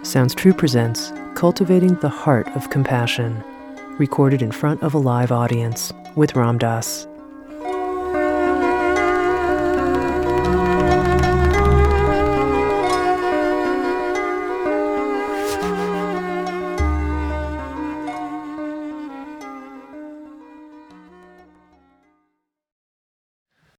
Sounds True presents Cultivating the Heart of Compassion, recorded in front of a live audience with Ram Dass.